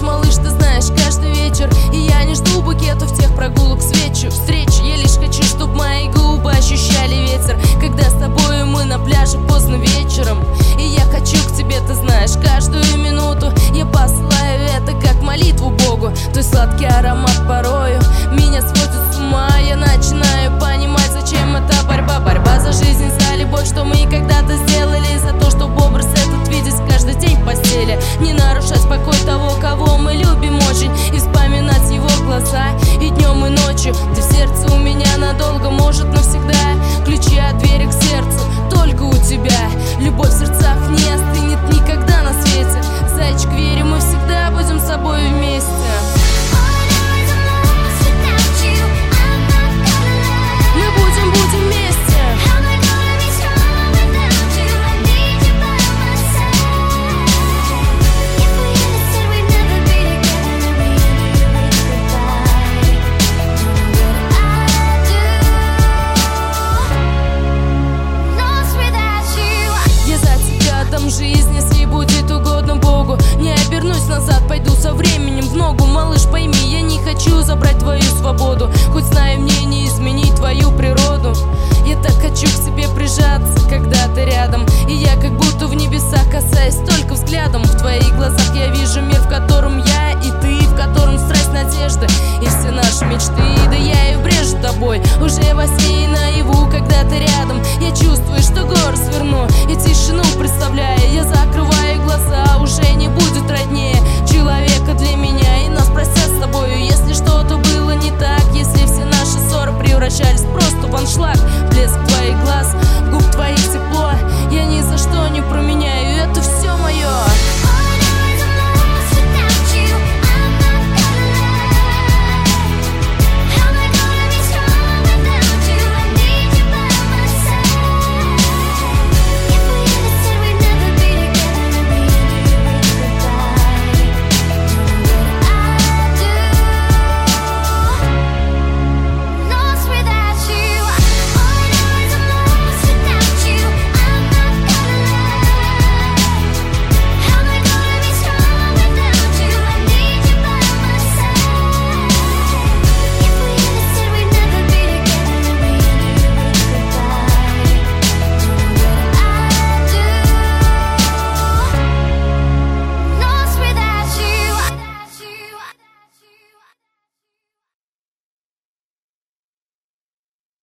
повторюсь, малыш, ты знаешь, каждый вечер. И я не жду букетов тех прогулок встречи. Я лишь хочу, чтоб мои губы ощущали ветер, когда с тобой мы на пляже поздно вечером. И я хочу к тебе, ты знаешь, каждую минуту. Я посылаю это как молитву Богу. Твой сладкий аромат порой